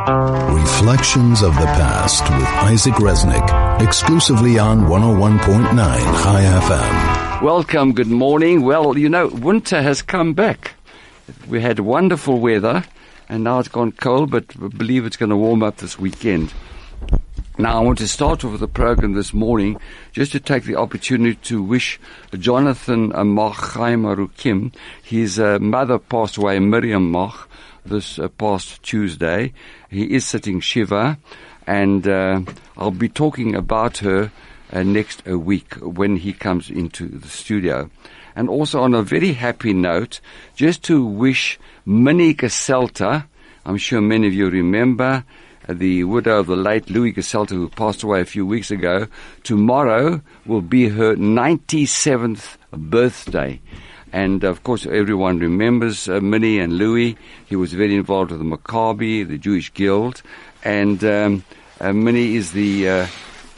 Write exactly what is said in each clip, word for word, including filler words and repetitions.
Reflections of the Past with Isaac Resnick, exclusively on one oh one point nine High F M. Welcome, good morning. Well, you know, winter has come back. We had wonderful weather, and now it's gone cold, but I believe it's going to warm up this weekend. Now, I want to start off with the program this morning just to take the opportunity to wish Jonathan uh, Mach Chaim Arukim. His uh, mother passed away, Miriam Mach, this uh, past Tuesday. He is sitting Shiva, and uh, I'll be talking about her uh, next uh, week when he comes into the studio. And also on a very happy note, just to wish Minnie Geselter, I'm sure many of you remember, the widow of the late Louis Geselter, who passed away a few weeks ago. Tomorrow will be her ninety-seventh birthday. And, of course, everyone remembers uh, Minnie and Louis. He was very involved with the Maccabi, the Jewish Guild. And um, uh, Minnie is the uh,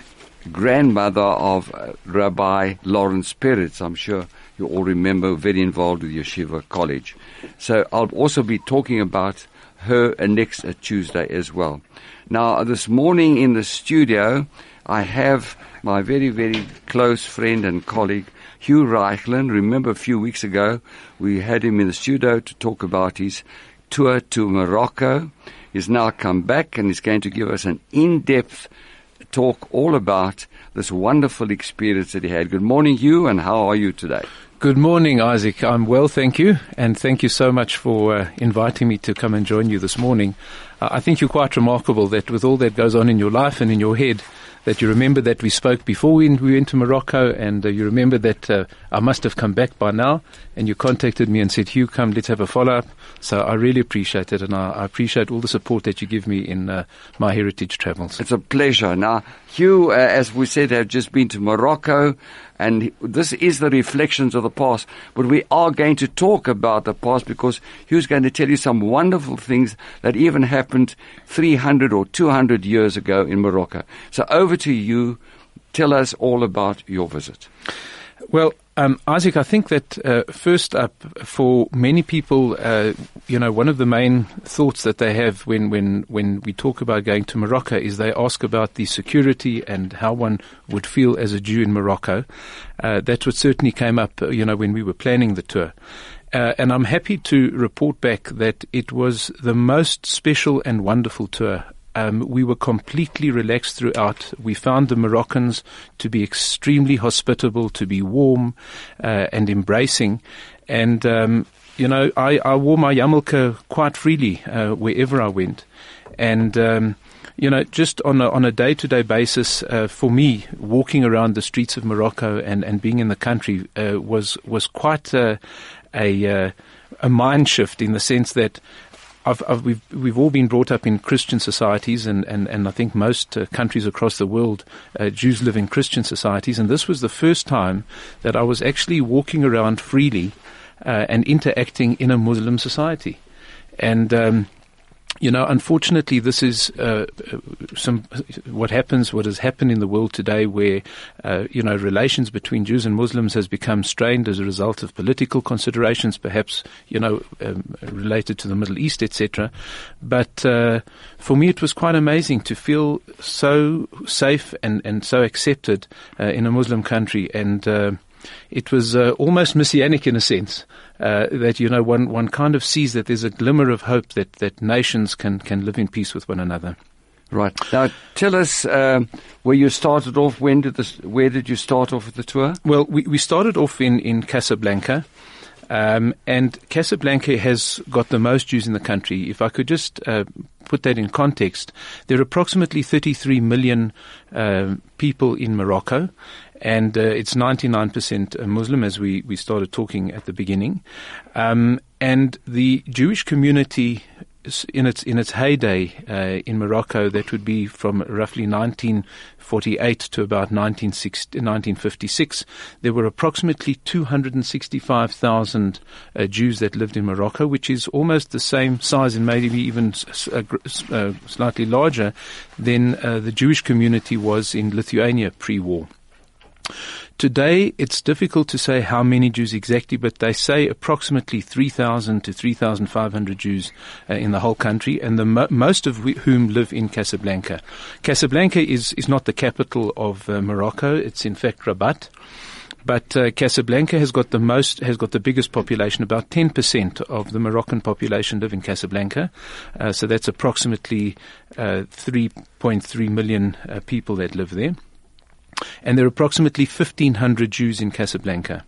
grandmother of uh, Rabbi Lawrence Peretz. I'm sure you all remember, very involved with Yeshiva College. So I'll also be talking about her uh, next uh, Tuesday as well. Now, this morning in the studio, I have my very, very close friend and colleague, Hugh Reichland. Remember a few weeks ago, we had him in the studio to talk about his tour to Morocco. He's now come back and he's going to give us an in-depth talk all about this wonderful experience that he had. Good morning, Hugh, and how are you today? Good morning, Isaac. I'm well, thank you, and thank you so much for uh, inviting me to come and join you this morning. Uh, I think you're quite remarkable that with all that goes on in your life and in your head, that you remember that we spoke before we, we went to Morocco, and uh, you remember that uh, I must have come back by now, and you contacted me and said, Hugh, come, let's have a follow-up. So I really appreciate it, and I, I appreciate all the support that you give me in uh, my heritage travels. It's a pleasure. Now, Hugh, uh, as we said, have just been to Morocco, and this is the reflections of the past. But we are going to talk about the past because Hugh's going to tell you some wonderful things that even happened three hundred or two hundred years ago in Morocco. So over to you. Tell us all about your visit. Well, um, Isaac, I think that uh, first up, for many people, uh, you know, one of the main thoughts that they have when, when, when we talk about going to Morocco is they ask about the security and how one would feel as a Jew in Morocco. Uh, that's what certainly came up, you know, when we were planning the tour. Uh, and I'm happy to report back that it was the most special and wonderful tour. Um, we were completely relaxed throughout. We found the Moroccans to be extremely hospitable, to be warm uh, and embracing. And, um, you know, I, I wore my yarmulke quite freely uh, wherever I went. And, um, you know, just on a, on a day-to-day basis, uh, for me, walking around the streets of Morocco and, and being in the country uh, was was quite uh, a, uh, a mind shift in the sense that I've, I've, we've, we've all been brought up in Christian societies, and, and, and I think most uh, countries across the world, uh, Jews live in Christian societies, and this was the first time that I was actually walking around freely uh, and interacting in a Muslim society. And, um, you know, unfortunately, this is uh, some what happens, what has happened in the world today, where uh, you know relations between Jews and Muslims has become strained as a result of political considerations, perhaps you know um, related to the Middle East, et cetera. But uh, for me, it was quite amazing to feel so safe and and so accepted uh, in a Muslim country, and uh, it was uh, almost messianic in a sense. Uh, that, you know, one, one kind of sees that there's a glimmer of hope that, that nations can, can live in peace with one another. Right. Now, tell us um, where you started off. When did this, where did you start off with the tour? Well, we, we started off in, in Casablanca. Um, and Casablanca has got the most Jews in the country. If I could just uh, put that in context, there are approximately thirty-three million uh, people in Morocco, and uh, it's ninety-nine percent Muslim, as we, we started talking at the beginning. Um, and the Jewish community in its in its heyday uh, in Morocco, that would be from roughly nineteen forty-eight to about nineteen fifty-six, there were approximately two hundred sixty-five thousand uh, Jews that lived in Morocco, which is almost the same size and maybe even uh, uh, slightly larger than uh, the Jewish community was in Lithuania pre-war. Today, it's difficult to say how many Jews exactly, but they say approximately three thousand to three thousand five hundred Jews uh, in the whole country, and the mo- most of we- whom live in Casablanca. Casablanca is, is not the capital of uh, Morocco. It's in fact Rabat. But uh, Casablanca has got the most, has got the biggest population. About ten percent of the Moroccan population live in Casablanca. Uh, so that's approximately uh, three point three million uh, people that live there. And there are approximately fifteen hundred Jews in Casablanca.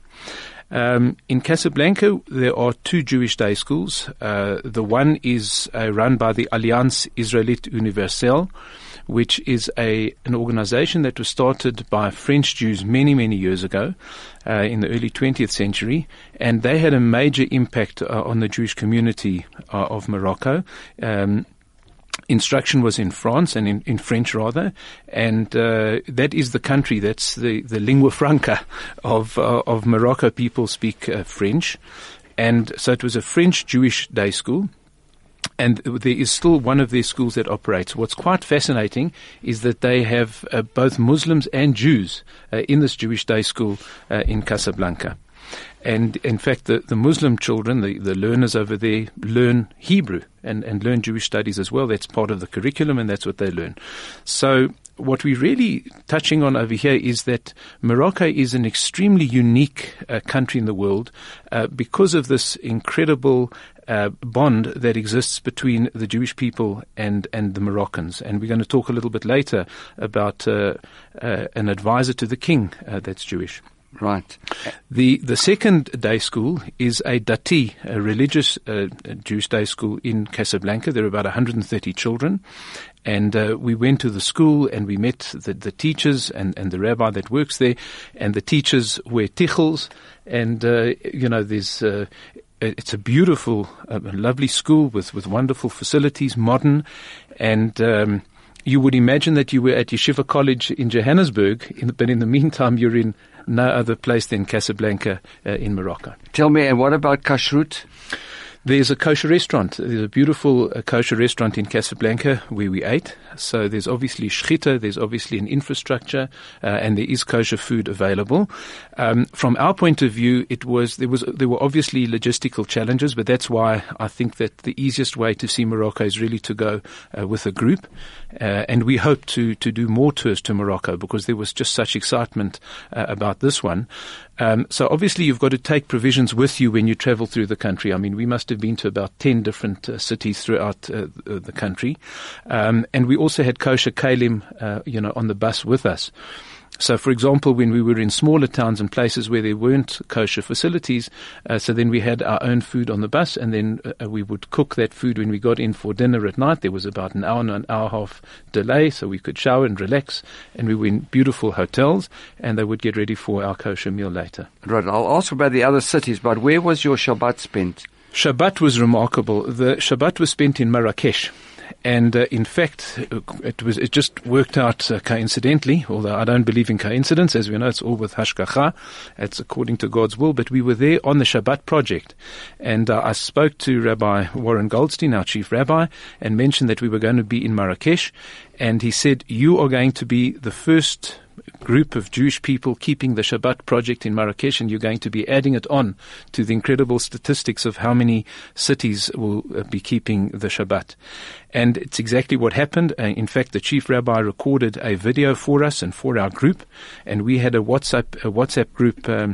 Um, in Casablanca, there are two Jewish day schools. Uh, the one is uh, run by the Alliance Israélite Universelle, which is a an organization that was started by French Jews many, many years ago, uh, in the early twentieth century, and they had a major impact uh, on the Jewish community uh, of Morocco. Um, Instruction was in France, and in, in French rather, and uh, that is the country, that's the, the lingua franca of uh, of Morocco. People speak uh, French, and so it was a French Jewish day school. And there is still one of their schools that operates. What's quite fascinating is that they have uh, both Muslims and Jews uh, in this Jewish day school uh, in Casablanca. And in fact, the, the Muslim children, the, the learners over there, learn Hebrew and, and learn Jewish studies as well. That's part of the curriculum, and that's what they learn. So what we're really touching on over here is that Morocco is an extremely unique uh, country in the world uh, because of this incredible uh, bond that exists between the Jewish people and, and the Moroccans. And we're going to talk a little bit later about uh, uh, an advisor to the king uh, that's Jewish. Right. The the second day school is a Dati, a religious uh, Jewish day school in Casablanca. There are about one hundred thirty children. And uh, we went to the school and we met the, the teachers and, and the rabbi that works there. And the teachers wear tichels. And, uh, you know, there's... Uh, It's a beautiful, uh, lovely school with, with wonderful facilities, modern, and um, you would imagine that you were at Yeshiva College in Johannesburg, in, but in the meantime you're in no other place than Casablanca uh, in Morocco. Tell me, and what about kashrut? There's a kosher restaurant. There's a beautiful uh, kosher restaurant in Casablanca where we ate. So there's obviously shchita, there's obviously an infrastructure, uh, and there is kosher food available. Um, from our point of view, it was there was there were obviously logistical challenges, but that's why I think that the easiest way to see Morocco is really to go uh, with a group. Uh, and we hope to to do more tours to Morocco because there was just such excitement uh, about this one. Um, so obviously you've got to take provisions with you when you travel through the country. I mean, we must have been to about ten different uh, cities throughout uh, the country. Um, and we also had kosher kalim, uh, you know, on the bus with us. So, for example, when we were in smaller towns and places where there weren't kosher facilities, uh, so then we had our own food on the bus, and then uh, we would cook that food when we got in for dinner at night. There was about an hour and an hour and a half delay, so we could shower and relax, and we were in beautiful hotels, and they would get ready for our kosher meal later. Right, I'll ask about the other cities, but where was your Shabbat spent? Shabbat was remarkable. The Shabbat was spent in Marrakesh. And uh, in fact, it was it just worked out uh, coincidentally, although I don't believe in coincidence. As we know, it's all with hashgacha. It's according to God's will. But we were there on the Shabbat project. And uh, I spoke to Rabbi Warren Goldstein, our chief rabbi, and mentioned that we were going to be in Marrakesh. And he said, you are going to be the first group of Jewish people keeping the Shabbat project in Marrakesh, and you're going to be adding it on to the incredible statistics of how many cities will uh, be keeping the Shabbat. And it's exactly what happened. Uh, in fact, the chief rabbi recorded a video for us and for our group, and we had a WhatsApp a WhatsApp group. Um,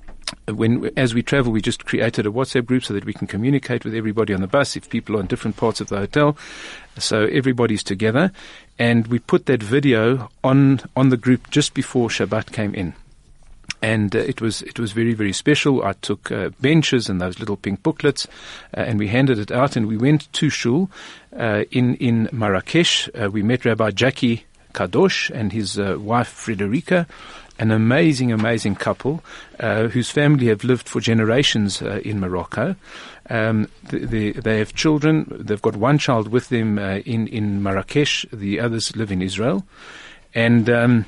When, as we travel, we just created a WhatsApp group so that we can communicate with everybody on the bus if people are in different parts of the hotel. So everybody's together. And we put that video on, on the group just before Shabbat came in. And uh, it was it was very, very special. I took uh, benches and those little pink booklets, uh, and we handed it out. And we went to Shul uh, in, in Marrakesh. Uh, we met Rabbi Jackie Kadosh and his uh, wife Frederica, an amazing, amazing couple uh, whose family have lived for generations uh, in Morocco. Um, they, they have children. They've got one child with them uh, in, in Marrakesh. The others live in Israel. And um,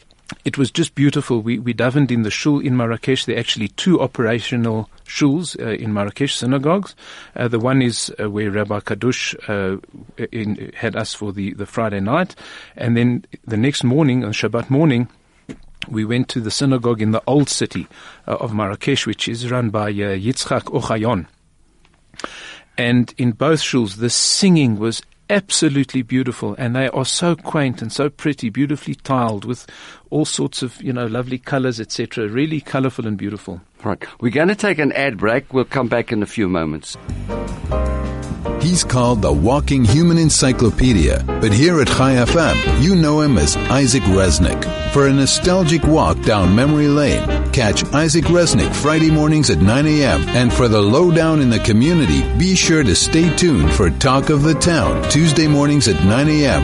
it was just beautiful. We, we davened in the shul in Marrakesh. There are actually two operational shuls uh, in Marrakesh, synagogues. Uh, the one is uh, where Rabbi Kadosh uh, in, had us for the, the Friday night. And then the next morning, on Shabbat morning, we went to the synagogue in the old city uh, of Marrakesh, which is run by uh, Yitzchak Ochayon. And in both shuls, the singing was absolutely beautiful, and they are so quaint and so pretty, beautifully tiled with all sorts of, you know, lovely colors, et cetera. Really colorful and beautiful. Right. We're going to take an ad break. We'll come back in a few moments. He's called the walking human encyclopedia, but here at Chai F M, you know him as Isaac Resnick. For a nostalgic walk down memory lane, catch Isaac Resnick Friday mornings at nine a.m. And for the lowdown in the community, be sure to stay tuned for Talk of the Town, Tuesday mornings at nine a.m.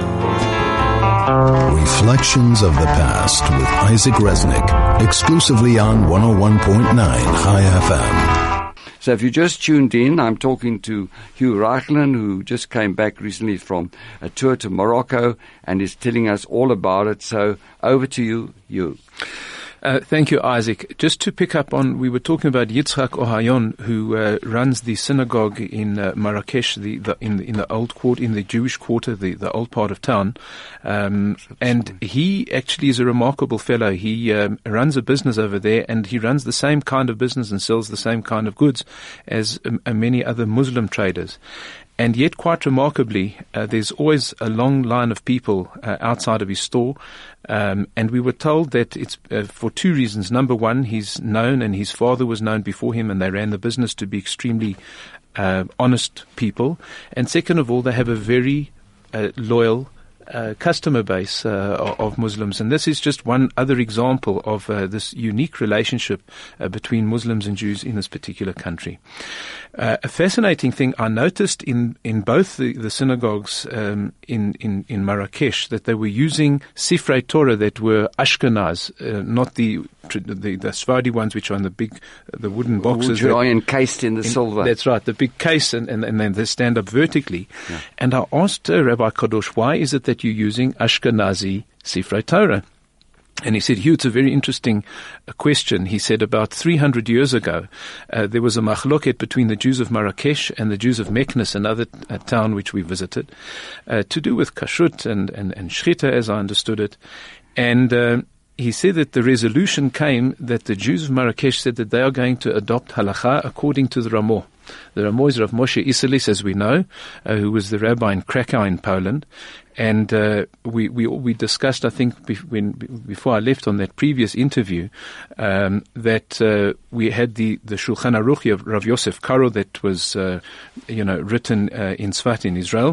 Reflections of the Past with Isaac Resnick, exclusively on one oh one point nine Chai F M. So if you just tuned in, I'm talking to Hugh Reichlin, who just came back recently from a tour to Morocco and is telling us all about it. So over to you, Hugh. Uh, thank you, Isaac. Just to pick up on, we were talking about Yitzchak Ohayon, who uh, runs the synagogue in uh, Marrakesh, the, the, in, the, in the old quarter, in the Jewish quarter, the, the old part of town. Um, and he actually is a remarkable fellow. He um, runs a business over there, and he runs the same kind of business and sells the same kind of goods as um, uh, many other Muslim traders. And yet, quite remarkably, uh, there's always a long line of people uh, outside of his store. Um, and we were told that it's uh, for two reasons. Number one, he's known, and his father was known before him, and they ran the business to be extremely uh, honest people. And second of all, they have a very uh, loyal Uh, customer base uh, of Muslims, and this is just one other example of uh, this unique relationship uh, between Muslims and Jews in this particular country. Uh, a fascinating thing I noticed in in both the, the synagogues um, in, in in Marrakesh, that they were using Sifrei Torah that were Ashkenaz, uh, not the the the Sephardi ones which are in the big the wooden boxes which are encased in the in, silver. That's right, the big case, and and, and then they stand up vertically. Yeah. And I asked uh, Rabbi Kadosh, why is it that you're using Ashkenazi Sifrei Torah? And he said, Hugh, it's a very interesting uh, question. He said about three hundred years ago, uh, there was a machloket between the Jews of Marrakesh and the Jews of Meknes, another uh, town which we visited, uh, to do with kashrut and, and, and shchita, as I understood it. And uh, he said that the resolution came that the Jews of Marrakesh said that they are going to adopt halakha according to the Ramah. The Ramah is Rav Moshe Isserles, as we know, uh, who was the rabbi in Krakow in Poland. And uh, we, we we discussed, I think, be, when, before I left on that previous interview, um, that uh, we had the, the Shulchan Aruch of Rav Yosef Karo that was, uh, you know, written uh, in Tzfat in Israel.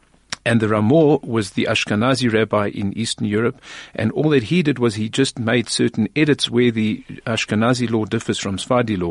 And the Ramah was the Ashkenazi rabbi in Eastern Europe, and all that he did was he just made certain edits where the Ashkenazi law differs from Sephardi law.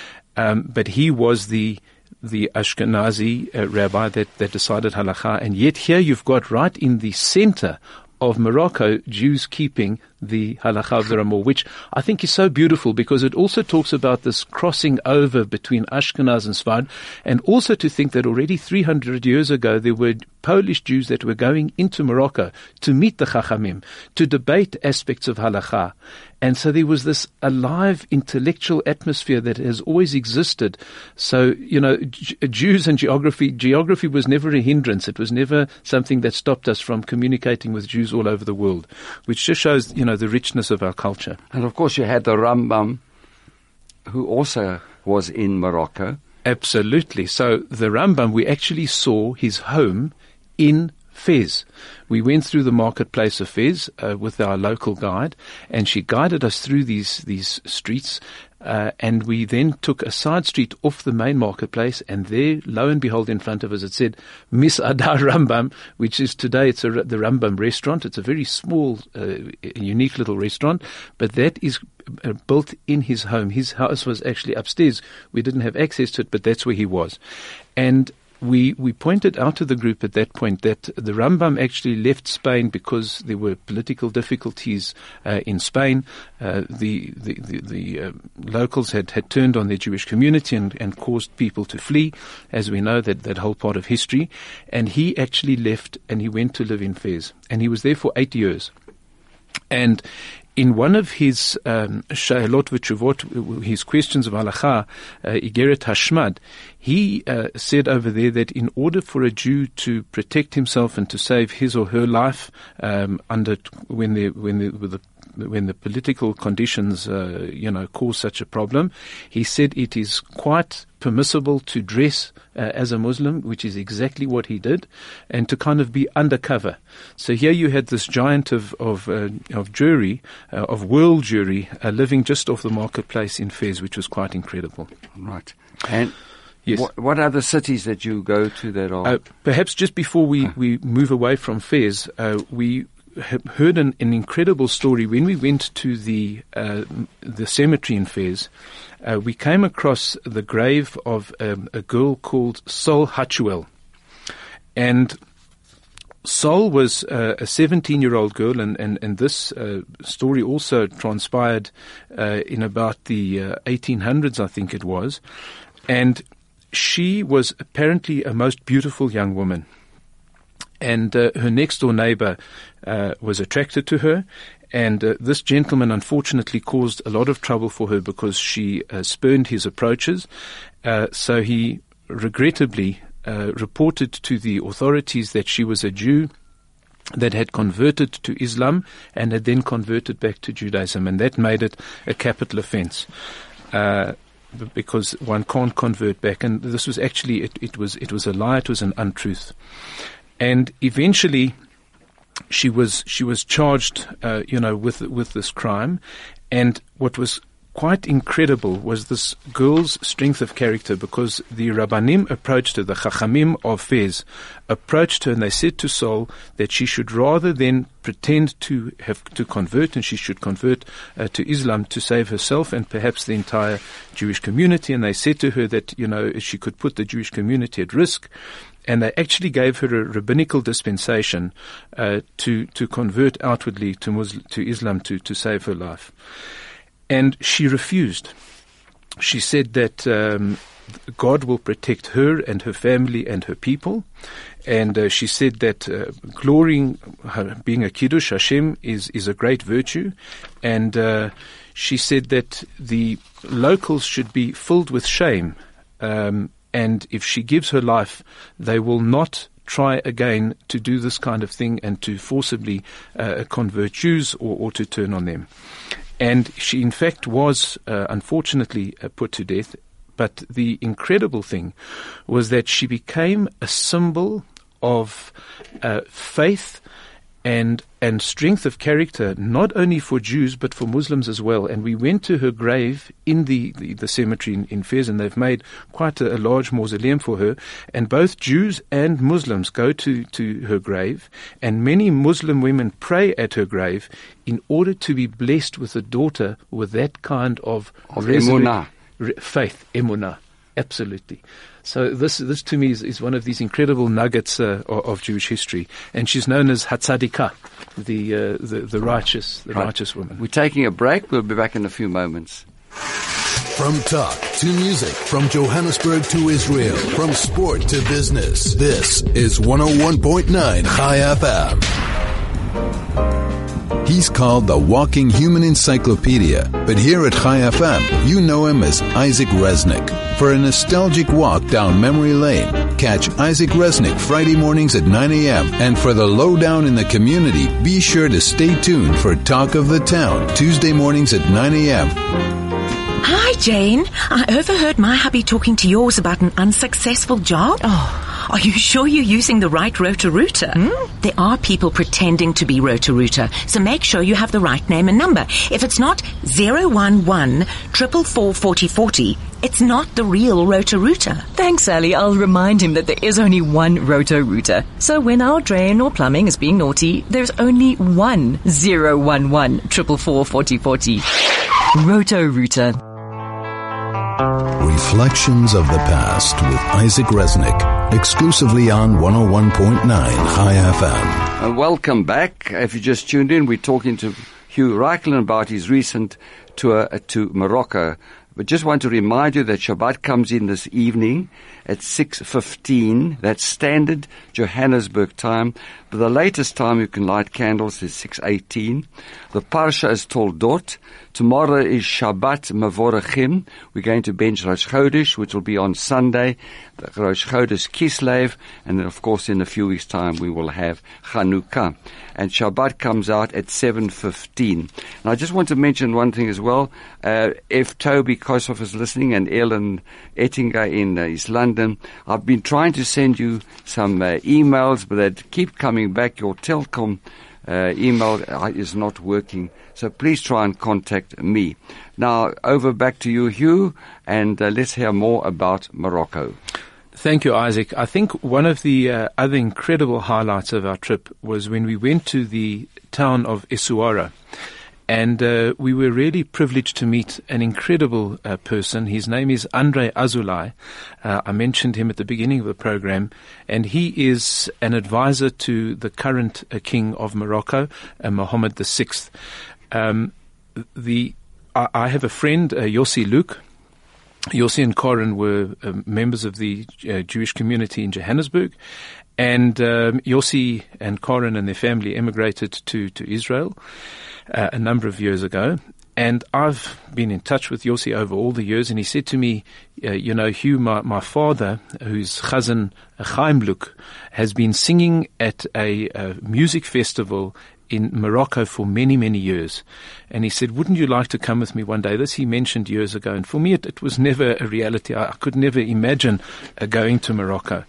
Um, but he was the the Ashkenazi uh, rabbi that, that decided halakha, and yet here you've got right in the center of Morocco, Jews keeping the halakha of the Ramah, which I think is so beautiful because it also talks about this crossing over between Ashkenaz and Sfard, and also to think that already three hundred years ago there were Polish Jews that were going into Morocco to meet the Chachamim, to debate aspects of halakha. And so there was this alive intellectual atmosphere that has always existed. So, you know, J- Jews and geography, geography was never a hindrance. It was never something that stopped us from communicating with Jews all over the world, which just shows, you know, the richness of our culture. And of course you had the Rambam, who also was in Morocco. Absolutely. So the Rambam, we actually saw his home in Fez. We went through the marketplace of Fez uh, with our local guide, and she guided us through these these streets, uh, and we then took a side street off the main marketplace, and there, lo and behold, in front of us it said Mis'ada Rambam, which is today it's a, the Rambam restaurant. It's a very small, uh, unique little restaurant, but that is uh, built in his home. His house was actually upstairs. We didn't have access to it, but that's where he was. And We we pointed out to the group at that point that the Rambam actually left Spain because there were political difficulties uh, in Spain. Uh, the the the, the uh, locals had, had turned on their Jewish community and, and caused people to flee, as we know, that, that whole part of history. And he actually left and he went to live in Fez. And he was there for eight years. And in one of his um, Sha'alot v'Tshuvot, his questions of halakha, uh, Igeret Hashmad, he uh, said over there that in order for a Jew to protect himself and to save his or her life um, under when they when they, with the when the political conditions, uh, you know, cause such a problem, he said it is quite permissible to dress uh, as a Muslim, which is exactly what he did, and to kind of be undercover. So here you had this giant of of, uh, of Jewry, uh, of world Jewry, uh, living just off the marketplace in Fez, which was quite incredible. Right. And yes. what, what are the cities that you go to that are... Uh, perhaps just before we, we move away from Fez, uh, we heard an, an incredible story. When we went to the uh, the cemetery in Fez, uh, we came across the grave of um, a girl called Sol Hatchuel. And Sol was uh, a seventeen-year-old girl, and, and, and this uh, story also transpired uh, in about the uh, eighteen hundreds, I think it was. And she was apparently a most beautiful young woman. And uh, her next-door neighbor uh, was attracted to her, and uh, this gentleman unfortunately caused a lot of trouble for her because she uh, spurned his approaches. Uh, so he regrettably uh, reported to the authorities that she was a Jew that had converted to Islam and had then converted back to Judaism, and that made it a capital offense. Uh, because one can't convert back, and this was actually, it, it was it was a lie, it was an untruth. And eventually, she was she was charged, uh, you know, with with this crime. And what was quite incredible was this girl's strength of character, because the Rabbanim approached her, the Chachamim of Fez approached her, and they said to Sol that she should rather than pretend to have to convert, and she should convert uh, to Islam to save herself and perhaps the entire Jewish community. And they said to her that, you know, she could put the Jewish community at risk. And they actually gave her a rabbinical dispensation uh, to to convert outwardly to Muslim, to Islam to, to save her life. And she refused. She said that um, God will protect her and her family and her people. And uh, she said that uh, glorying, her, being a Kiddush Hashem is, is a great virtue. And uh, she said that the locals should be filled with shame. Um, and if she gives her life, they will not try again to do this kind of thing and to forcibly uh, convert Jews or, or to turn on them. And she, in fact, was uh, unfortunately uh, put to death. But the incredible thing was that she became a symbol of uh, faith and and strength of character, not only for Jews but for Muslims as well. And we went to her grave in the, the, the cemetery in, in Fez, and they've made quite a, a large mausoleum for her. And both Jews and Muslims go to, to her grave, and many Muslim women pray at her grave in order to be blessed with a daughter with that kind of, of emunah. Re- faith, emunah. Absolutely. So this, this to me is, is one of these incredible nuggets uh, of, of Jewish history, and she's known as Hatzadikah, the, uh, the the righteous, the right. righteous woman. We're taking a break. We'll be back in a few moments. From talk to music, from Johannesburg to Israel, from sport to business, this is one oh one point nine Chai F M. He's called the walking human encyclopedia, but here at Chai F M, you know him as Isaac Resnick. For a nostalgic walk down memory lane, catch Isaac Resnick Friday mornings at nine a.m. And for the lowdown in the community, be sure to stay tuned for Talk of the Town, Tuesday mornings at nine a.m. Hi, Jane. I overheard my hubby talking to yours about an unsuccessful job. Oh. Are you sure you're using the right Roto-Rooter? Hmm? There are people pretending to be Roto-Rooter, so make sure you have the right name and number. If it's not zero one one, four four four zero four zero, it's not the real Roto-Rooter. Thanks, Sally. I'll remind him that there is only one Roto-Rooter. So when our drain or plumbing is being naughty, there's only one zero one one, four four four zero four zero. Roto-Rooter. Reflections of the Past with Isaac Resnick, exclusively on one oh one point nine Chai F M. Uh, welcome back. If you just tuned in, we're talking to Hugh Reichelen about his recent tour uh, to Morocco, But just want to remind you that Shabbat comes in this evening at six fifteen. That's standard Johannesburg time. But the latest time you can light candles is six eighteen. The Parsha is Toldot. Tomorrow is Shabbat Mevorachim. We're going to bench Rosh Chodesh, which will be on Sunday. The Rosh Chodesh Kislev. And then, of course, in a few weeks' time, we will have Chanukah. And Shabbat comes out at seven fifteen. And I just want to mention one thing as well. Uh, if Toby Kossoff is listening and Ellen Ettinger in uh, East London, I've been trying to send you some uh, emails, but they keep coming back. Your Telkom uh, email is not working. So please try and contact me. Now, over back to you, Hugh, and uh, let's hear more about Morocco. Thank you, Isaac. I think one of the uh, other incredible highlights of our trip was when we went to the town of Essaouira. And uh, we were really privileged to meet an incredible uh, person. His name is Andre Azoulay. Uh, I mentioned him at the beginning of the program. And he is an advisor to the current uh, king of Morocco, uh, Mohammed the Sixth. Um, the I, I have a friend, uh, Yossi Luke. Yossi and Corin were uh, members of the uh, Jewish community in Johannesburg. And um, Yossi and Corin and their family emigrated to, to Israel uh, a number of years ago. And I've been in touch with Yossi over all the years, and he said to me, uh, you know, Hugh, my, my father, who's Chazan Chaim Luke, has been singing at a, a music festival in Morocco for many, many years. And he said, wouldn't you like to come with me one day? This he mentioned years ago. And for me, it, it was never a reality. I, I could never imagine uh, going to Morocco.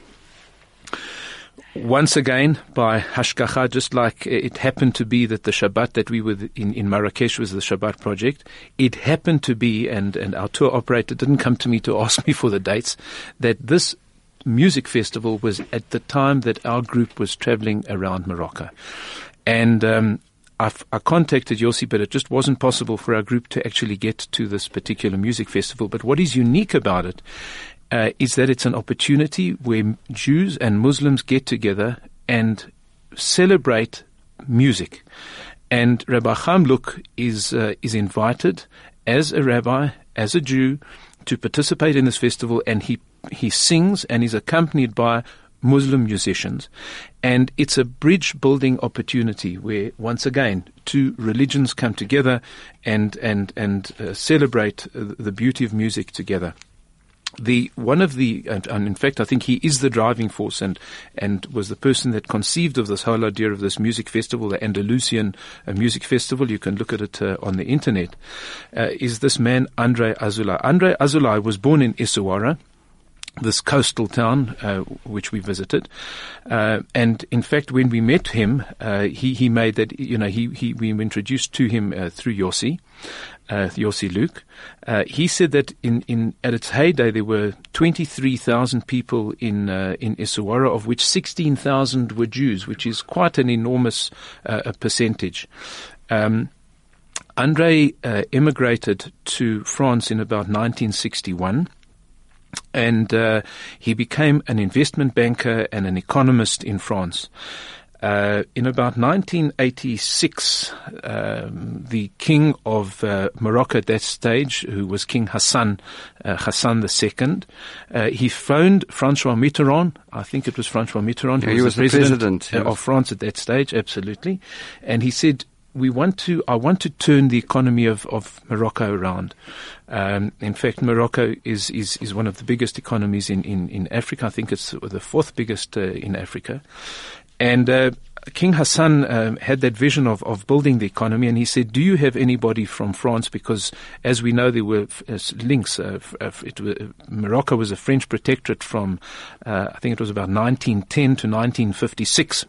Once again, by Hashgacha, just like it happened to be that the Shabbat that we were in, in Marrakesh was the Shabbat project, it happened to be, and, and our tour operator didn't come to me to ask me for the dates, that this music festival was at the time that our group was traveling around Morocco. And um, I've, I contacted Yossi, but it just wasn't possible for our group to actually get to this particular music festival. But what is unique about it uh, is that it's an opportunity where Jews and Muslims get together and celebrate music. And Rabbi Chaim Luke is uh, is invited as a rabbi, as a Jew, to participate in this festival, and he he sings and is accompanied by Muslim musicians. And it's a bridge-building opportunity where, once again, two religions come together and and and uh, celebrate uh, the beauty of music together. The one of the, and, and in fact, I think he is the driving force, and and was the person that conceived of this whole idea of this music festival, the Andalusian uh, music festival. You can look at it uh, on the internet. Uh, is this man Andre Azoulay? Andre Azoulay was born in Essaouira, this coastal town uh, which we visited, uh, and in fact, when we met him, uh, he he made that you know he he we were introduced to him uh, through Yossi. Uh, Yossi Luke, uh, he said that in, in at its heyday there were twenty-three thousand people in uh, in Essaouira, of which sixteen thousand were Jews, which is quite an enormous uh, a percentage. Um, Andre uh, immigrated to France in about nineteen sixty-one. And uh, he became an investment banker and an economist in France. Uh, in about nineteen eighty-six, um, the king of uh, Morocco at that stage, who was King Hassan, uh, Hassan the Second, uh, he phoned Francois Mitterrand. I think it was Francois Mitterrand who yeah, he was, was the president, president uh, of France at that stage, absolutely. And he said, we want to, I want to turn the economy of, of Morocco around. Um, in fact, Morocco is, is, is one of the biggest economies in, in, in Africa. I think it's the fourth biggest uh, in Africa. And uh, King Hassan uh, had that vision of, of building the economy, and he said, do you have anybody from France? Because, as we know, there were uh, links. Uh, it, uh, Morocco was a French protectorate from, uh, I think it was about nineteen ten to nineteen fifty-six.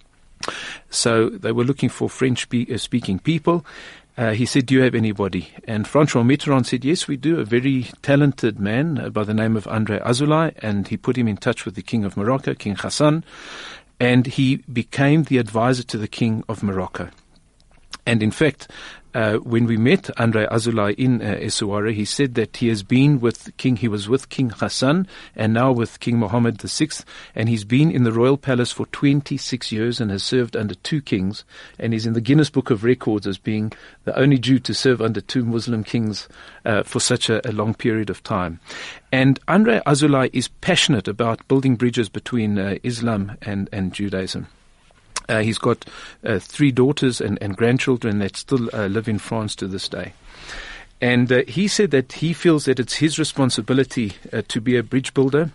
So they were looking for French-speaking people. Uh, he said, do you have anybody? And Francois Mitterrand said, yes, we do. A very talented man uh, by the name of Andre Azoulay, and he put him in touch with the King of Morocco, King Hassan, and he became the advisor to the King of Morocco. And in fact, uh, when we met Andre Azoulay in uh, Essaouira, he said that he has been with King, he was with King Hassan and now with King Mohammed the sixth, and he's been in the royal palace for twenty-six years and has served under two kings, and is in the Guinness Book of Records as being the only Jew to serve under two Muslim kings uh, for such a, a long period of time. And Andre Azoulay is passionate about building bridges between uh, Islam and, and Judaism. Uh, he's got uh, three daughters and, and grandchildren that still uh, live in France to this day. And uh, he said that he feels that it's his responsibility uh, to be a bridge builder.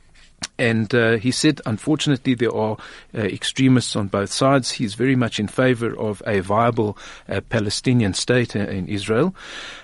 And uh, he said, unfortunately, there are uh, extremists on both sides. He's very much in favor of a viable uh, Palestinian state uh, in Israel.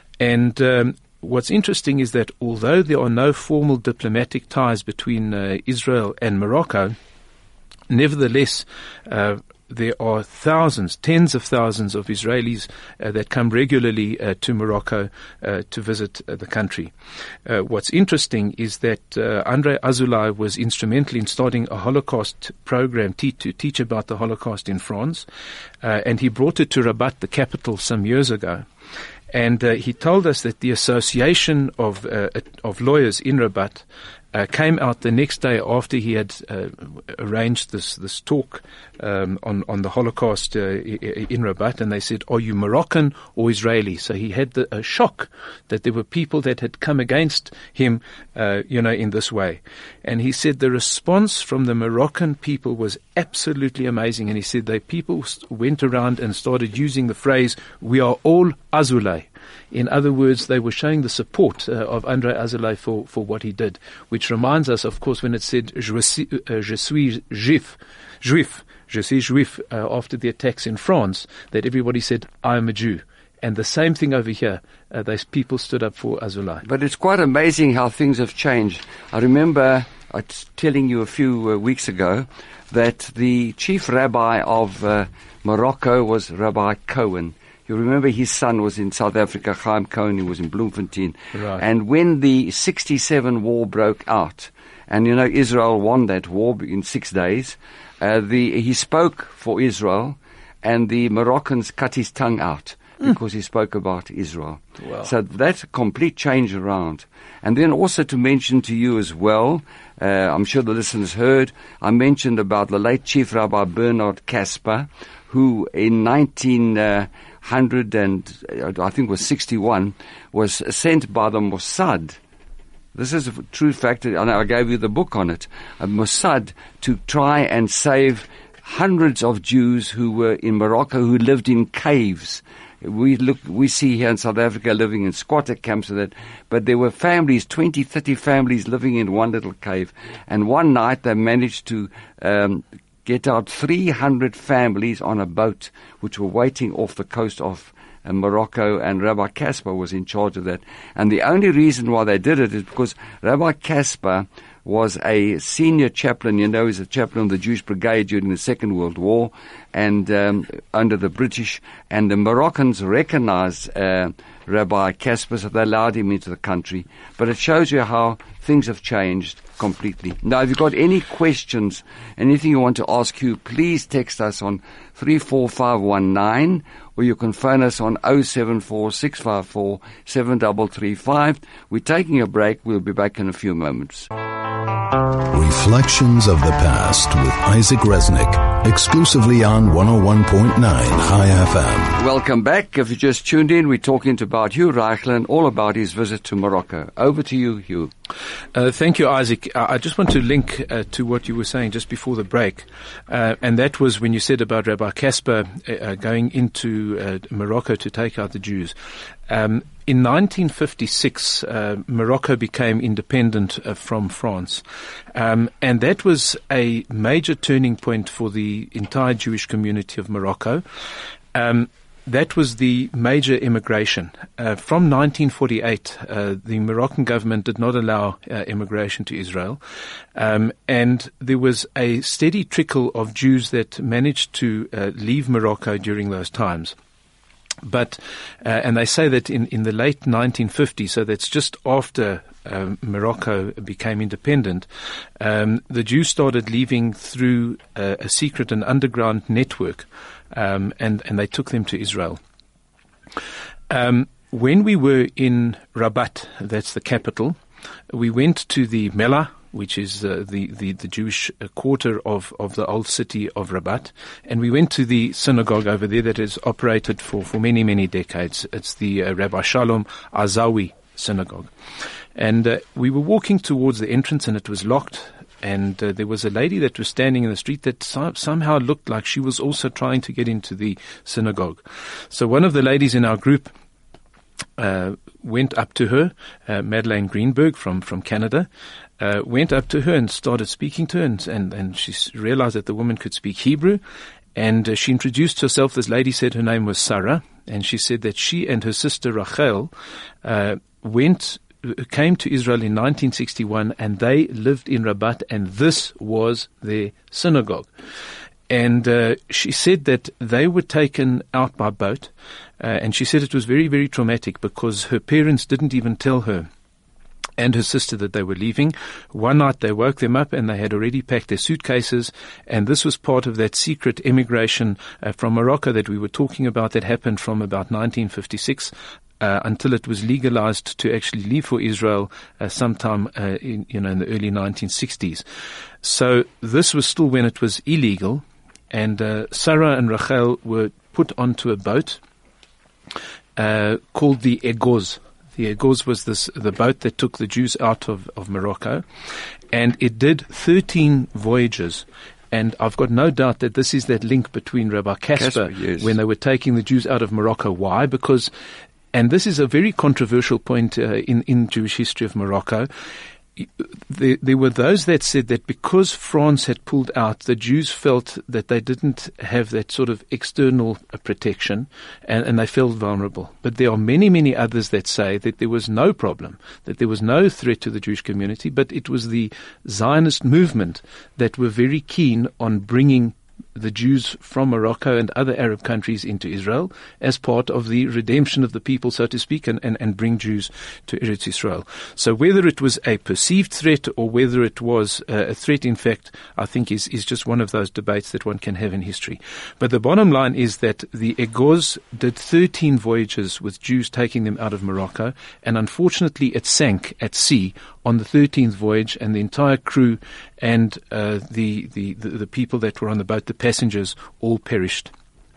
And um, what's interesting is that although there are no formal diplomatic ties between uh, Israel and Morocco, nevertheless, uh, there are thousands, tens of thousands of Israelis uh, that come regularly uh, to Morocco uh, to visit uh, the country. Uh, what's interesting is that uh, Andre Azoulay was instrumental in starting a Holocaust program te- to teach about the Holocaust in France, uh, and he brought it to Rabat, the capital, some years ago. And uh, he told us that the Association of uh, of Lawyers in Rabat Uh, came out the next day after he had uh, arranged this this talk um, on on the Holocaust uh, in Rabat, and they said, "Are you Moroccan or Israeli?" So he had the, a shock that there were people that had come against him, uh, you know, in this way. And he said the response from the Moroccan people was absolutely amazing. And he said they people went around and started using the phrase, "We are all Azoulay." In other words, they were showing the support uh, of Andre Azoulay for, for what he did, which reminds us, of course, when it said, Je suis, uh, je suis juif, juif, je suis juif, uh, after the attacks in France, that everybody said, I am a Jew. And the same thing over here, uh, those people stood up for Azoulay. But it's quite amazing how things have changed. I remember uh, telling you a few uh, weeks ago that the chief rabbi of uh, Morocco was Rabbi Cohen. You remember his son was in South Africa, Chaim Cohen, he was in Bloemfontein. Right. And when the sixty-seven war broke out, and you know Israel won that war in six days, uh, the he spoke for Israel, and the Moroccans cut his tongue out mm. because he spoke about Israel. Wow. So that's a complete change around. And then also to mention to you as well, uh, I'm sure the listeners heard, I mentioned about the late Chief Rabbi Bernard Casper, who in nineteen hundred and uh, I think it was sixty-one, was sent by the Mossad. This is a true fact. I know I gave you the book on it. Uh, Mossad to try and save hundreds of Jews who were in Morocco who lived in caves. We look, we see here in South Africa living in squatter camps and that, but there were families, twenty, thirty families living in one little cave. And one night they managed to um, get out three hundred families on a boat which were waiting off the coast of uh, Morocco, and Rabbi Casper was in charge of that. And the only reason why they did it is because Rabbi Casper was a senior chaplain. You know, he's a chaplain of the Jewish Brigade during the Second World War and um, under the British. And the Moroccans recognized uh, Rabbi Casper, so they allowed him into the country. But it shows you how things have changed completely. Now, if you've got any questions, anything you want to ask you, please text us on three four five one nine, or you can phone us on oh seven four, six five four, seven three three five. We're taking a break. We'll be back in a few moments. Reflections of the Past with Isaac Resnick, exclusively on one oh one point nine High F M. Welcome back. If you just tuned in, we're talking to about Hugh Reichler, all about his visit to Morocco. Over to you, Hugh. Uh, thank you, Isaac. Uh, I just want to link uh, to what you were saying just before the break, uh, and that was when you said about Rabbi Casper uh, going into uh, Morocco to take out the Jews. Um, in nineteen fifty-six, uh, Morocco became independent uh, from France, um, and that was a major turning point for the entire Jewish community of Morocco. Um, That was the major immigration. Uh, from nineteen forty-eight, uh, the Moroccan government did not allow uh, immigration to Israel. Um, and there was a steady trickle of Jews that managed to uh, leave Morocco during those times. But, uh, and they say that in, in the late nineteen fifties, so that's just after um, Morocco became independent, um, the Jews started leaving through uh, a secret and underground network, um, and, and they took them to Israel. Um, when we were in Rabat, that's the capital, we went to the Mellah, which is uh, the, the, the Jewish uh, quarter of, of the old city of Rabat. And we went to the synagogue over there that has operated for, for many, many decades. It's the uh, Rabbi Shalom Azawi synagogue. And uh, we were walking towards the entrance and it was locked. And uh, there was a lady that was standing in the street that so- somehow looked like she was also trying to get into the synagogue. So one of the ladies in our group uh, went up to her, uh, Madeleine Greenberg from, from Canada, uh, went up to her and started speaking to her, and, and, and she realized that the woman could speak Hebrew. And uh, she introduced herself. This lady said her name was Sarah, and she said that she and her sister Rachel uh, went came to Israel in nineteen sixty-one, and they lived in Rabat, and this was their synagogue. And uh, she said that they were taken out by boat, uh, and she said it was very, very traumatic because her parents didn't even tell her and her sister that they were leaving. One night they woke them up and they had already packed their suitcases, and this was part of that secret emigration uh, from Morocco that we were talking about that happened from about nineteen fifty-six Uh, until it was legalized to actually leave for Israel uh, sometime uh, in, you know, in the early nineteen sixties. So this was still when it was illegal, and uh, Sarah and Rachel were put onto a boat uh, called the Egoz. The Egoz was this the boat that took the Jews out of, of Morocco, and it did thirteen voyages. And I've got no doubt that this is that link between Rabbi Casper, yes. when they were taking the Jews out of Morocco. Why? Because And this is a very controversial point uh, in, in Jewish history of Morocco. There, there were those that said that because France had pulled out, the Jews felt that they didn't have that sort of external uh, protection, and, and they felt vulnerable. But there are many, many others that say that there was no problem, that there was no threat to the Jewish community, but it was the Zionist movement that were very keen on bringing the Jews from Morocco and other Arab countries into Israel as part of the redemption of the people, so to speak, and, and, and bring Jews to Eretz Israel. So whether it was a perceived threat or whether it was uh, a threat, in fact, I think is, is just one of those debates that one can have in history. But the bottom line is that the Egoz did thirteen voyages with Jews taking them out of Morocco, and unfortunately it sank at sea on the thirteenth voyage, and the entire crew and uh, the, the, the, the people that were on the boat, the passengers, all perished.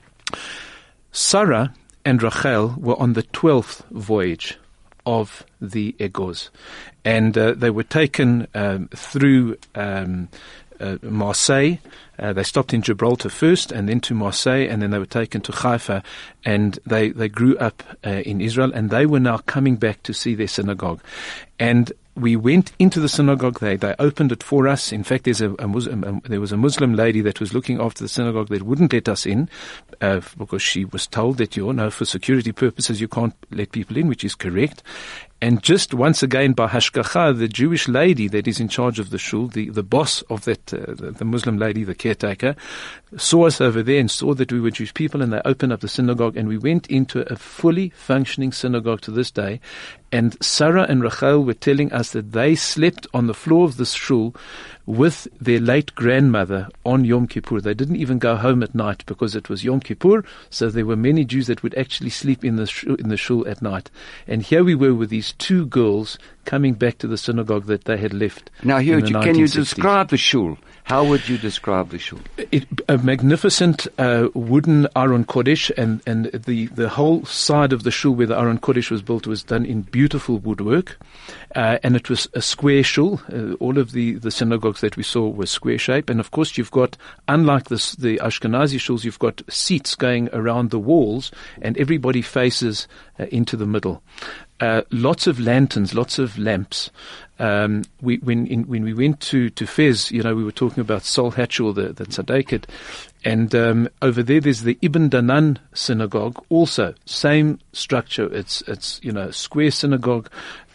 Sarah and Rachel were on the twelfth voyage of the Egoz, and uh, they were taken um, through um, uh, Marseille. Uh, they stopped in Gibraltar first, and then to Marseille, and then they were taken to Haifa, and they, they grew up uh, in Israel, and they were now coming back to see their synagogue. And we went into the synagogue. They they opened it for us. In fact, there's a, a Muslim, um, there was a Muslim lady that was looking after the synagogue that wouldn't let us in uh, because she was told that you know for security purposes you can't let people in, which is correct. And just once again, by hashgacha, the Jewish lady that is in charge of the shul, the, the boss of that, uh, the, the Muslim lady, the caretaker, saw us over there and saw that we were Jewish people, and they opened up the synagogue, and we went into a fully functioning synagogue to this day. And Sarah and Rachel were telling us that they slept on the floor of this shul with their late grandmother on Yom Kippur. They didn't even go home at night because it was Yom Kippur, so there were many Jews that would actually sleep in the shul, in the shul at night. And here we were with these two girls coming back to the synagogue that they had left. Now, Hugh, in the can you nineteen sixties. describe the shul? How would you describe the shul? It, a magnificent uh, wooden Aron Kodesh, and, and the, the whole side of the shul where the Aron Kodesh was built was done in beautiful woodwork, uh, and it was a square shul. Uh, all of the, the synagogues that we saw were square shape, and of course you've got, unlike this, the Ashkenazi shuls, you've got seats going around the walls, and everybody faces uh, into the middle. Uh, lots of lanterns, lots of lamps. Um, we, when, in, when we went to, to Fez, you know, we were talking about Sol Hatchel, the, the Tzaddiket, and um, over there there's the Ibn Danan synagogue, also same structure. It's, it's, you know, square synagogue,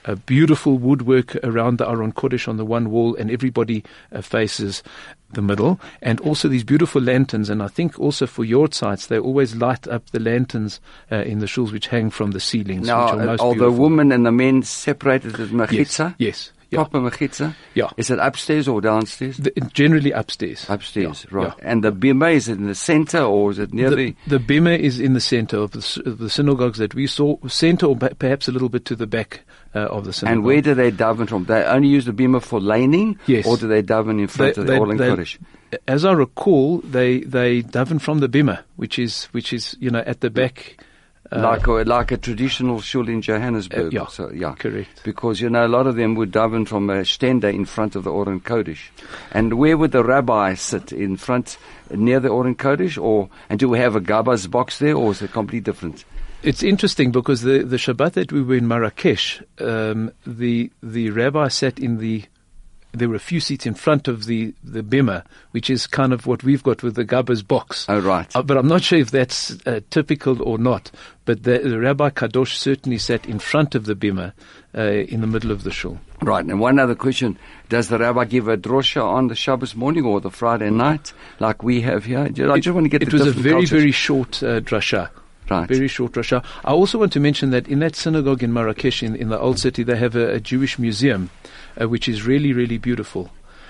a beautiful woodwork around the Aron Kodesh on the one wall, and everybody uh, faces the middle, and also these beautiful lanterns. And I think also for your sites, they always light up the lanterns uh, in the shuls which hang from the ceilings. Now, which are most are the beautiful. women and the men separated with mechitza? Yes, yes. Yeah. Proper mechitza? Yeah. Is it upstairs or downstairs? The, generally upstairs. Upstairs, Yeah, right. yeah. And the bima, is it in the center or is it near the... The, the bima is in the center of the, s- of the synagogues that we saw, center or ba- perhaps a little bit to the back uh, of the synagogue. And where do they daven from? They only use the bima for laning? Yes. Or do they daven in front They- of the they- Oren they- Kodesh? As I recall, they they daven from the bima, which is which is you know at the back. Uh, like, a, like a traditional shul in Johannesburg. Uh, yeah, so, yeah, correct. Because, you know, a lot of them would daven from a stender in front of the Oren Kodesh. And where would the rabbi sit? In front, near the Oren Kodesh? Or, and do we have a Gabba's box there, or is it completely different? It's interesting because the, the Shabbat that we were in Marrakesh, um, the the rabbi sat in the. There were a few seats in front of the, the bima, which is kind of what we've got with the Gabba's box. Oh, right. Uh, but I'm not sure if that's uh, typical or not. But the, the Rabbi Kadosh certainly sat in front of the bima uh, in the middle of the shul. Right. And one other question. Does the rabbi give a drosha on the Shabbos morning or the Friday night, like we have here? I just want to get It the was a different very, cultures. very short uh, drasha. Right. Very short drasha. I also want to mention that in that synagogue in Marrakesh, in, in the old city, they have a, a Jewish museum, uh, which is really, really beautiful.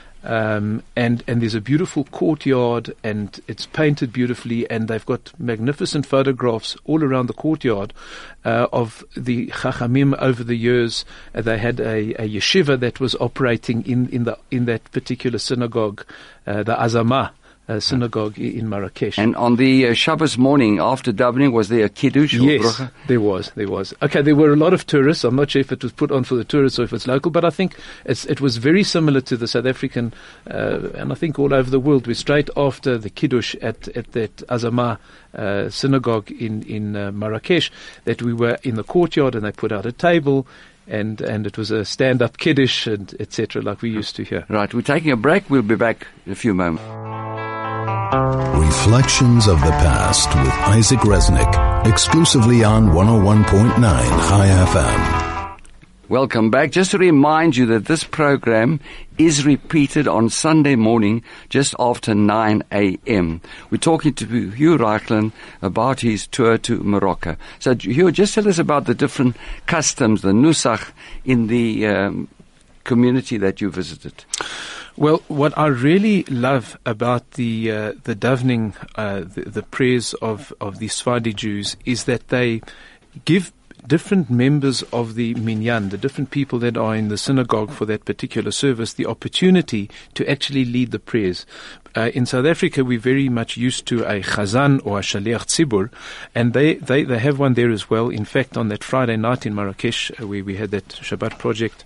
Um, and, and there's a beautiful courtyard, and it's painted beautifully, and they've got magnificent photographs all around the courtyard uh, of the Chachamim over the years. Uh, they had a, a yeshiva that was operating in, in, the, in that particular synagogue, uh, the Azamah. Uh, synagogue in Marrakesh. And on the uh, Shabbos morning after davening, was there a kiddush or Yes, bracha? there was, there was. Okay, there were a lot of tourists. I'm not sure if it was put on for the tourists or if it's local, but I think it's, it was very similar to the South African, uh, and I think all over the world. We're straight after the kiddush at, at that Azamah uh, synagogue in, in uh, Marrakesh, that we were in the courtyard and they put out a table. And and it was a stand-up kiddush and et cetera, like we used to hear. Right, we're taking a break. We'll be back in a few moments. Reflections of the Past with Isaac Resnick, exclusively on one oh one point nine High F M. Welcome back. Just to remind you that this program is repeated on Sunday morning just after nine a.m. We're talking to Hugh Reichland about his tour to Morocco. So Hugh, just tell us about the different customs, the nusach in the um, community that you visited. Well, what I really love about the uh, the davening, uh, the, the prayers of, of the Sephardi Jews is that they give different members of the minyan, the different people that are in the synagogue for that particular service, the opportunity to actually lead the prayers. Uh, in South Africa, we're very much used to a chazan or a shaliach tzibur, and they, they, they have one there as well. In fact, on that Friday night in Marrakesh, uh, where we had that Shabbat project,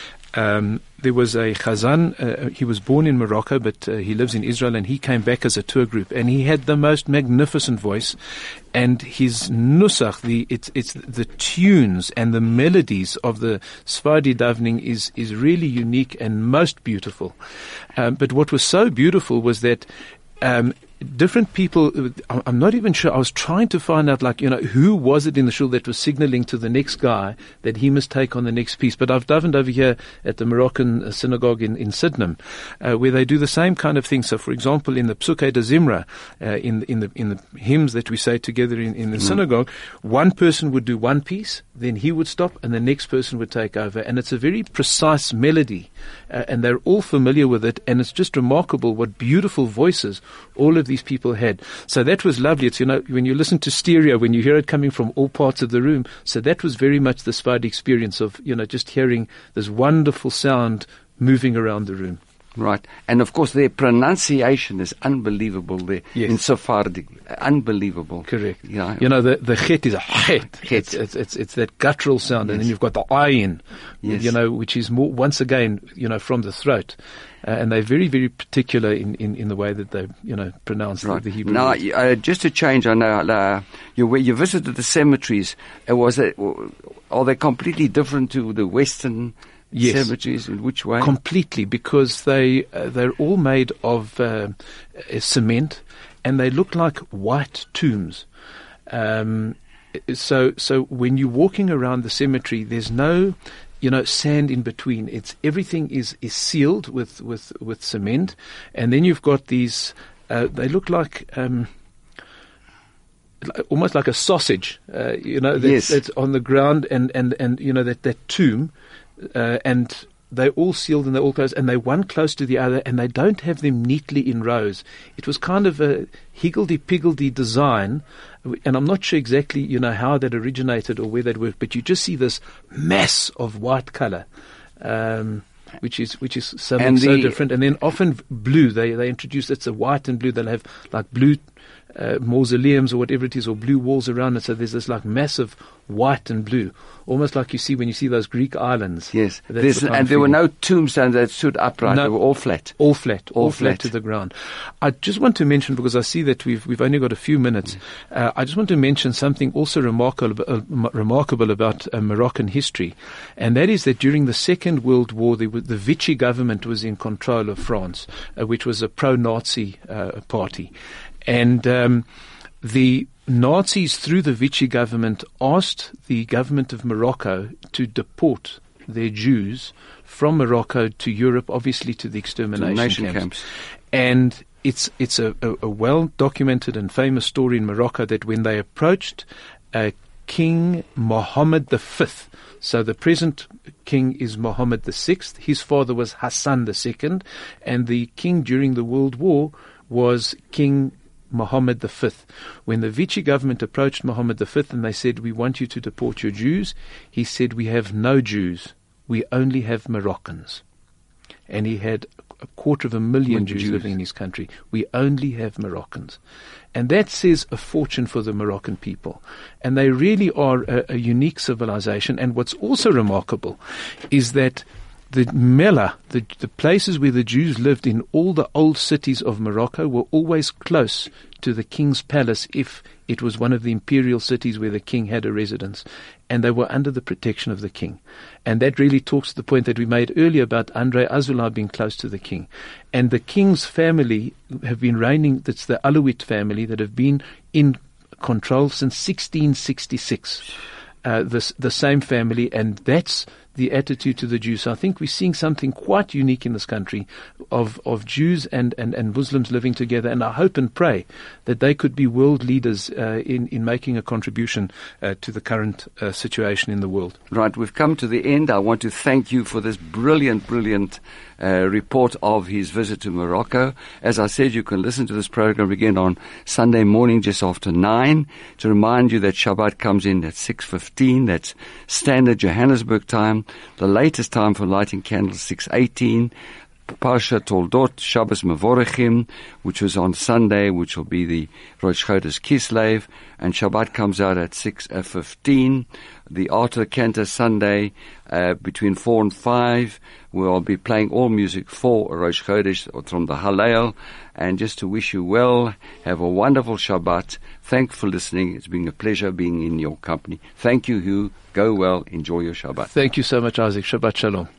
Um, there was a chazan. Uh, he was born in Morocco, but uh, he lives in Israel, and he came back as a tour group, and he had the most magnificent voice, and his nusach, the it's it's the tunes and the melodies of the Sephardi davening is is really unique and most beautiful. Um, but what was so beautiful was that. Um, Different people, I'm not even sure, I was trying to find out, like, you know, who was it in the shul that was signaling to the next guy that he must take on the next piece. But I've davened over here at the Moroccan synagogue in, in Sydenham, uh, where they do the same kind of thing. So, for example, in the Psukei de Zimra, uh, in, in, the, in the hymns that we say together in, in the mm. synagogue, one person would do one piece, then he would stop, and the next person would take over. And it's a very precise melody, uh, and they're all familiar with it, and it's just remarkable what beautiful voices all of these people had. So that was lovely. It's, you know, when you listen to stereo, when you hear it coming from all parts of the room, so that was very much the Sephardi experience of, you know, just hearing this wonderful sound moving around the room. Right. And of course their pronunciation is unbelievable there. Yes. In Sephardic. Unbelievable. Correct. Yeah. You know, the, the chet is a chet. Chet. It's, it's, it's, it's that guttural sound, Yes. and then you've got the ayin, Yes. you know, which is more, once again, you know, from the throat. Uh, and they're very, very particular in, in, in the way that they, you know, pronounce Right. the, the Hebrew Now, words. uh, just to change, I know uh, you you visited the cemeteries. Uh, was it? Are they completely different to the Western Yes. cemeteries? In which way? Completely, because they uh, they're all made of uh, uh, cement, and they look like white tombs. Um, so so when you're walking around the cemetery, there's no you know, sand in between. It's everything is, is sealed with, with, with cement, and then you've got these. Uh, they look like um, almost like a sausage, uh, you know, that's, yes. that's on the ground, and, and, and you know that that tomb, uh, and they're all sealed and they're all close, and they're one close to the other, and they don't have them neatly in rows. It was kind of a higgledy-piggledy design, and I'm not sure exactly, you know, how that originated or where that worked, but you just see this mass of white color, um, which is which is something and so the different. And then often blue, they they introduce, it's a white and blue. They'll have like blue uh, mausoleums or whatever it is, or blue walls around it. So there's this like massive white and blue, almost like you see when you see those Greek islands. Yes, That's There's, the kind and of there were feeling. no tombstones that stood upright. No. They were all flat. All flat, all, All flat. flat. to the ground. I just want to mention, because I see that we've we've only got a few minutes, uh, I just want to mention something also remarkable uh, m- remarkable about uh, Moroccan history, and that is that during the Second World War, the, the Vichy government was in control of France, uh, which was a pro-Nazi uh, party, and um, the Nazis, through the Vichy government, asked the government of Morocco to deport their Jews from Morocco to Europe, obviously to the extermination Nation camps. camps. And it's it's a, a, a well-documented and famous story in Morocco that when they approached uh, King Mohammed the Fifth, so the present king is Mohammed the Sixth, his father was Hassan the Second, and the king during the World War was King Mohammed the Fifth. When the Vichy government approached Mohammed the Fifth and they said, "We want you to deport your Jews," he said, "We have no Jews. We only have Moroccans." And he had a quarter of a million Jews, Jews living in his country. "We only have Moroccans." And that says a fortune for the Moroccan people. And they really are a, a unique civilization. And what's also remarkable is that the Mela, the, the places where the Jews lived in all the old cities of Morocco, were always close to the king's palace if it was one of the imperial cities where the king had a residence. And they were under the protection of the king. And that really talks to the point that we made earlier about Andre Azoulay being close to the king. And the king's family have been reigning, that's the Alawite family, that have been in control since sixteen sixty-six. Uh, this, the same family, and that's the attitude to the Jews. So I think we're seeing something quite unique in this country of, of Jews and, and, and Muslims living together. And I hope and pray that they could be world leaders uh, in, in making a contribution uh, to the current uh, situation in the world. Right, we've come to the end. I want to thank you for this brilliant, brilliant uh, report of his visit to Morocco. As I said, you can listen to this program again on Sunday morning just after nine. To remind you that Shabbat comes in at six fifteen. That's standard Johannesburg time. The latest time for lighting candles, six eighteen. Parsha Toldot, Shabbos Mevorachim, which was on Sunday, which will be the Rosh Chodesh Kislev, and Shabbat comes out at six fifteen. The Art of the Cantor Sunday, uh, between four and five, we'll be playing all music for Rosh Chodesh from the Hallel. And just to wish you well, have a wonderful Shabbat. Thank you for listening. It's been a pleasure being in your company. Thank you, Hugh. Go well. Enjoy your Shabbat. Thank you so much, Isaac. Shabbat Shalom.